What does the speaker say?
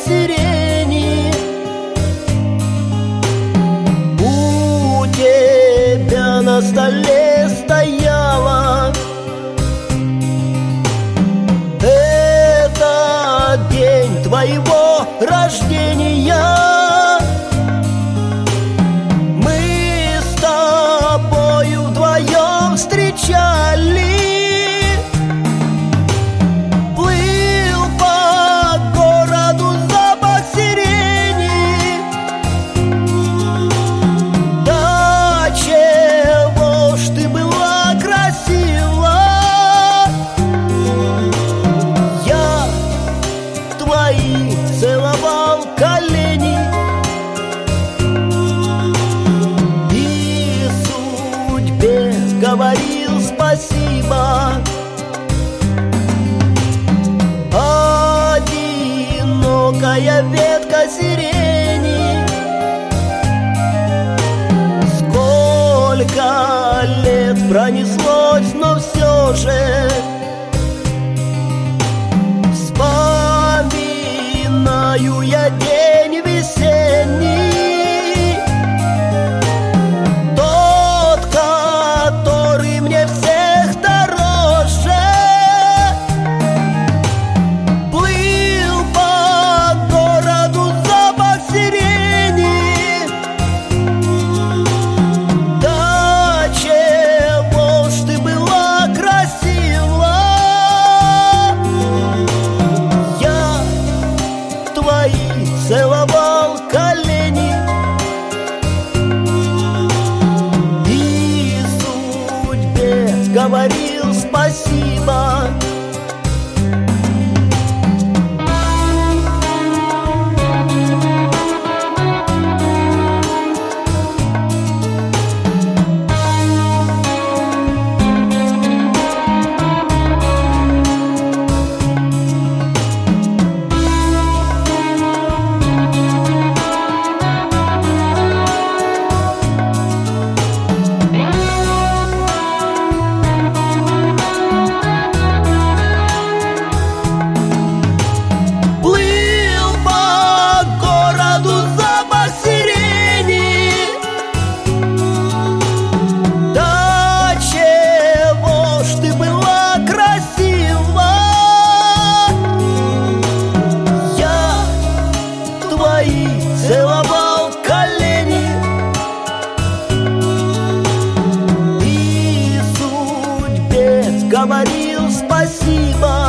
сирени. У тебя на столе стояла этот день твоего рождения. Мы с тобою вдвоем встречали. Плыл по городу запах сирени. Да чего ж ты была красива. Я твои целовал колени и судьбе говорил спасибо. Одинокая ветка сирени, сколько лет пронеслось, но все же вспоминаю я день весенний, тот, который мне всех дороже. Плыл по городу запах сирени. Да чего ж ты была красива. Я твои целовал колени и судьбе говорил спасибо. Плыл по городу запах сирени. Да чего ж ты была красива. Я твои целовал колени и судьбе говорил спасибо.